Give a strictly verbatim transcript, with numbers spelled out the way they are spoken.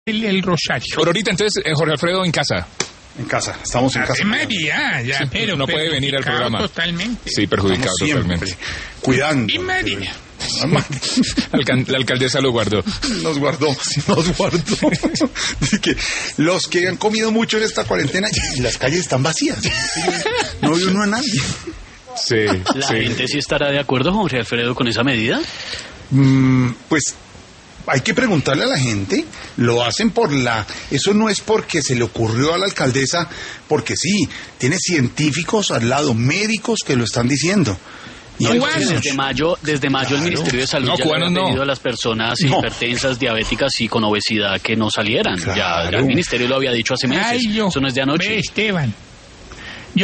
el, el rosario. Aurorita, entonces, eh, Jorge Alfredo en casa. En casa, estamos en casa. María, ya, Sí, pero no puede venir al programa. Totalmente. Sí, perjudicado Estamos siempre totalmente. cuidando. Y María. Alcan- la alcaldesa lo guardó. Nos guardó, nos guardó. Dice que los que han comido mucho en esta cuarentena, y las calles están vacías. No ve uno a nadie. Sí, ¿La sí. gente sí estará de acuerdo, Jorge Alfredo, con esa medida? Mm, pues hay que preguntarle a la gente. Lo hacen por la... Eso no es porque se le ocurrió a la alcaldesa, porque sí, tiene científicos al lado, médicos que lo están diciendo. Y No, hay porque cubanos. desde mayo, desde mayo Claro. el Ministerio de Salud No, ya cubanos había no. pedido a las personas No. hipertensas, diabéticas y con obesidad que no salieran. Ya, ya Claro. el Ministerio lo había dicho hace meses. Ay, yo. Eso no es de anoche. Ve, Esteban,